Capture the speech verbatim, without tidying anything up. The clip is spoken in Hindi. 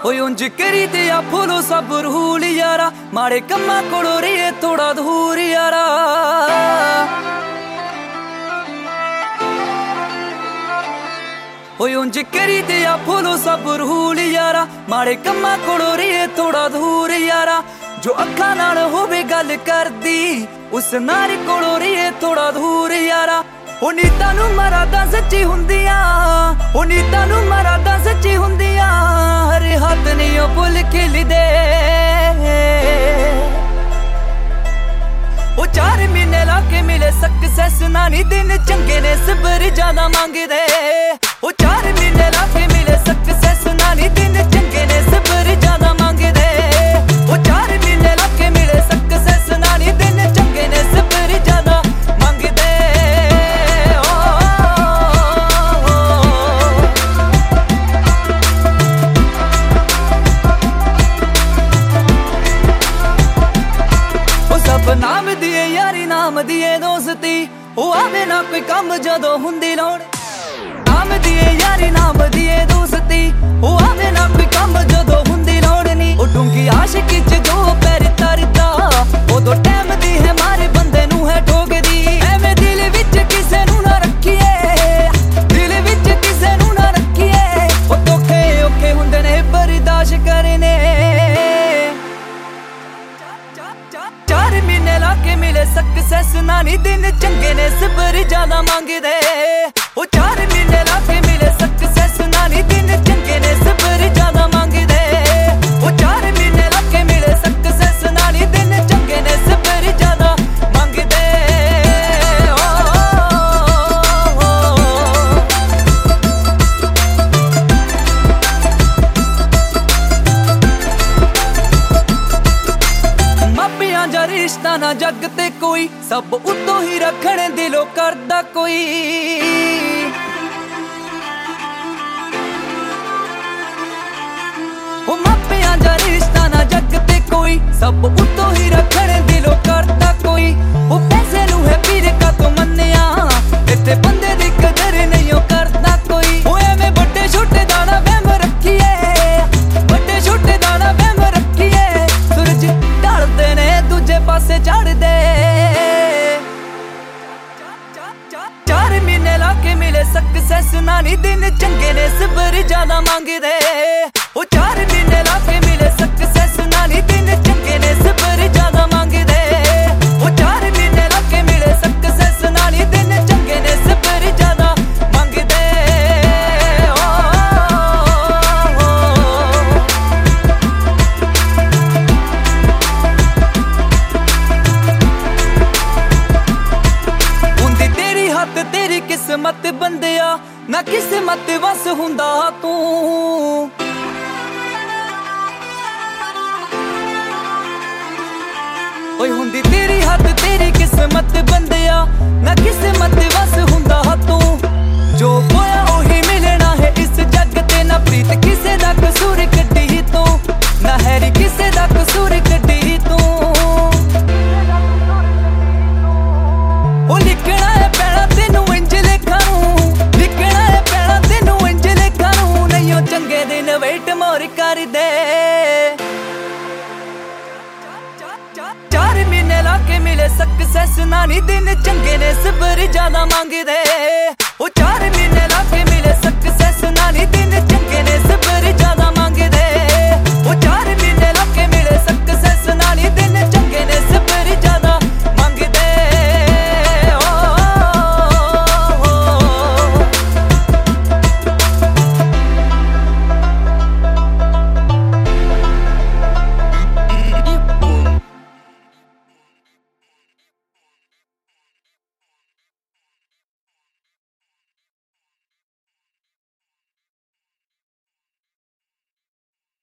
ओए उंज करी ते आ फुलो सब रूल यारा, माड़े कम्मा कोलों रहिए थोड़ा दूर यारा। ओए उंज करी ते आ फुलो सब रूल यारा, माड़े कम्मा कोलों रहिए थोड़ा दूर यारा। जो अखा नाल होवे गल करदी उस नार कोलों रहिए थोड़ा दूर यारा। ओ नीतां नूं मरादा सच्ची हुंदियां, ओ नीतां नूं मरादा सच्ची हुंदियां, हर हाथ नहीं ओ फुल खिलदे। ओ चार महीने लाके मिले सक्सेस ना नी दिन चंगे ने सबर ज्यादा मंगदे। ओ चार महीने लाके मिले सक्सेस ना नी दिन चंगे ने सबर ज्यादा मंगदे। ओ चार महीने लाके मिले सक्सेस ना नी दिन चंगे ने सबर ज्यादा मंगदे। नाम दिए यारी नाम दिए दोस्ती, ओ आवे ना कोई कम जदों हुंदी लोड़। नाम दिए यारी नाम दिए दोस्ती, ओ आवे ना कोई कम जदों हुंदी लोड़ नी। ओ डूंगी आशिकी च जो पैर तरदा, उदों टैम दी है मारे बंदे नूं है ठोकदी। एवें दिल विच किसे नूं ना रखिए, दिल विच किसे नूं ना रखिए। ओ धोखे औखे हुंदे ने बर्दाश्त करने। चार महीने लाके मिले सक्सेस ना नी दिन चंगे ने सबर ज्यादा मंगदे। ओ चार महीने लाके मिले सक्सेस ना नी दिन चंगे ने सबर ज्यादा मंगदे। ओ चार महीने लाके मिले सक्सेस ना नी दिन चंगे ने सबर ज्यादा मंगदे। जा रिश्ता ना जग ते कोई, सब उतों ही रखने दिलों करदा कोई। ओ मापियां जा रिश्ता ना जग ते कोई, सब उतों ही रखने दिलों करदा कोई। ओ पैसे नूं है पीर का तो मन्निया, इत्थे बंदे दी कदर नहीं ओ करदा कोई। ओ एवें बड़े छोटे दा ना वहम रखिए, बड़े छोटे दा ना वहम रखिए। सूरज ढलदे ने दूजे पासे चढ़ दे। चार महीने लाके मिले सक्सेस ना नी दिन चंगे ने सबर ज्यादा मंगदे। ओ चार महीने लाके मिले सक्सेस ना नी दिन चंगे ने सबर ज्यादा मंगदे। ओ चार महीने लाके मिले सक्सेस ना नी दिन चंगे ने सबर ज्यादा मंगदे। तेरी किस्मत बंदिया ना किस्मत वस हुंदा तू। ओए हुंदी तेरी हद तेरी किस्मत बंदिया ना किस्मत वस हुंदा तू। जो होया ओही मिलना है इस जग ते, ना प्रीत किसे दा कसूर कड्डी तू, ना हैरी किसे दा कसूर कड्डी तू। ओ लिखना है पैणा तेनू इंज लिखां, लिखना है पैणा तेनू इंज लिखां। नहीं ओ चंगे दिन वेट मोर कर दे। चार महीने लाके मिले सक्सेस ना नी दिन चंगे ने सबर ज्यादा मंगदे। ओ चार महीने लाके मिले सक्सेस ना नी दिन चंगे ने